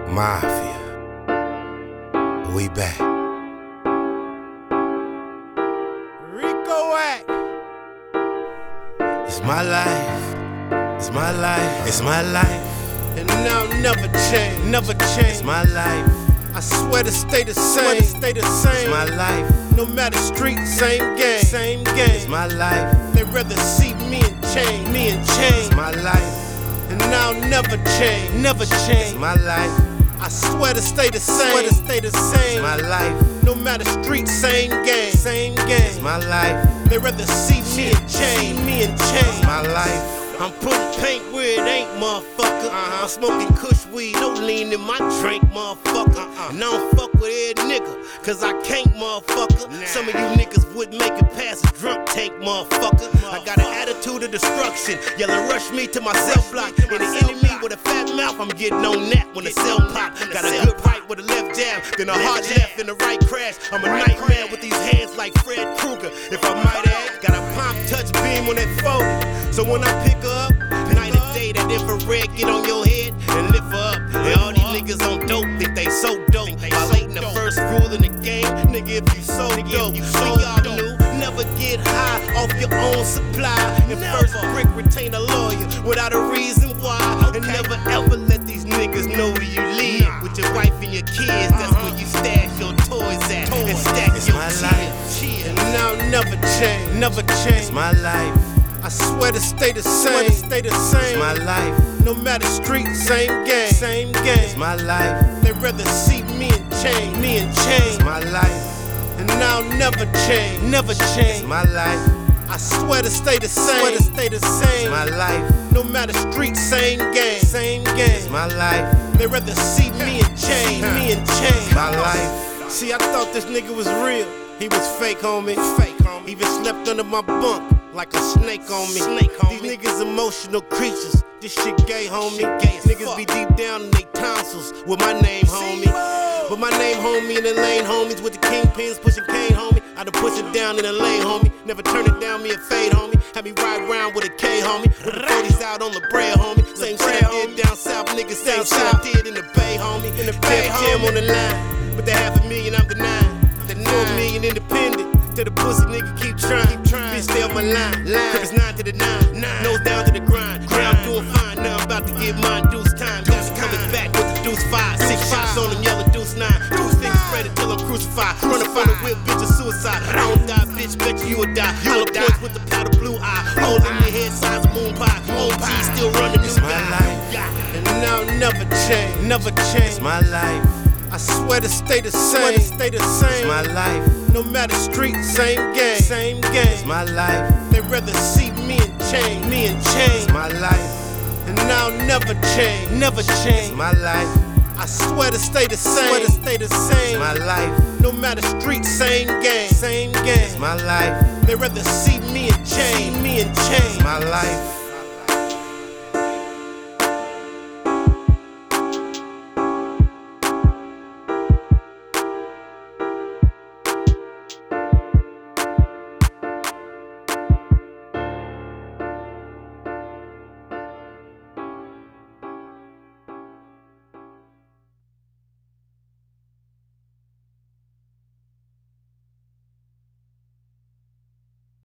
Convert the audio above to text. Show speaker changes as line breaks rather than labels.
Mafia. We back.
Rico Act.
It's my life. It's my life. It's my life.
And now never change. Never change.
It's my life.
I swear to stay the same. Stay the same.
It's my life.
No matter street, same game. Same game.
It's my life.
They rather see me in chains. Me in chains.
It's my life.
And now never change. Never change.
It's my life.
I swear to stay the same. Swear to stay the same.
It's my life.
No matter street, same game. Same game.
It's my life.
They rather see me in chains. Me in chains.
It's my life.
I'm putting paint where it ain't, motherfucker. I'm smoking kush weed, no lean in my drink, motherfucker. And I don't fuck with every nigga, cause I can't, motherfucker. Some of you niggas wouldn't make it past a drunk tank, motherfucker. I got an attitude of destruction, yelling rush me to my cell block. And the enemy with a fat mouth, I'm getting on that when the cell pop. Got a good right with a left jab, then a hard left and a right crash. I'm a nightmare with these hands like Fred Krueger. If I might add, got a palm touch beam on that 40. So when I pick her up, night and day, that infrared get on your head and lift her up. And all these niggas on dope think they so dope. Violating the first rule in the game, nigga, if you so dope. So y'all knew, never get high off your own supply. And first brick retain a lawyer without a reason why. And never ever let these niggas know where you live. With your wife and your kids, that's where you stash your toys at. And stack your cheers. And now never change, never change.
It's my life.
I swear to stay the same. Stay the same.
It's my life.
No matter street, same game. Same game.
It's my life.
They rather see me in chains. Me in chains.
It's my life.
And now never change. Never change.
It's my life.
I swear to stay the same. Swear to stay the same.
It's my life.
No matter street, same game. Same game.
It's my life.
They rather see me in chains. Me in chains.
It's my life.
See, I thought this nigga was real. He was fake, homie. Fake, homie. Even slept under my bunk like a snake on me. These niggas emotional creatures. This shit gay, homie. Niggas be deep down in they tonsils with my name, homie. But my name, homie, in the lane, homies with the kingpins pushing cane, homie. I done push it down in the lane, homie. Never turn it down, me a fade, homie. Had me ride around with a K, homie. With the 40s out on the bread, homie. Same shit I did down south, niggas. Same shit I did in the Bay, homie. In the Bay, jam on the line. With the $500,000, I'm denying. The $1 million independent. Till the pussy nigga keep trying. Bitch, stay on my line. Crib is 9 to the 9. Nose down to the grind. Now I'm doing fine. Now I'm about to get mine deuce time. Coming back with the deuce 5. 6 shots on them, yelling deuce 9. Deuce niggas spread it till I'm crucified. Running from the whip, bitch, is suicide. I don't die, bitch, bet you would die. Hollow points with the powder blue eye. Holes in your head, size of moon pie. OG still running this
my life.
And now never change. Never change.
It's my life.
I swear to stay the same. Stay the same.
It's my life.
No matter street, same game. Same game.
It's my life.
They rather see me in chains. Me in chains.
It's my life.
And now never change. Never change.
It's my life.
I swear to stay the same. Swear to stay the same.
It's my life.
No matter street, same game. Same game.
It's my life.
They rather see me in chains. Me in chains.
It's my life.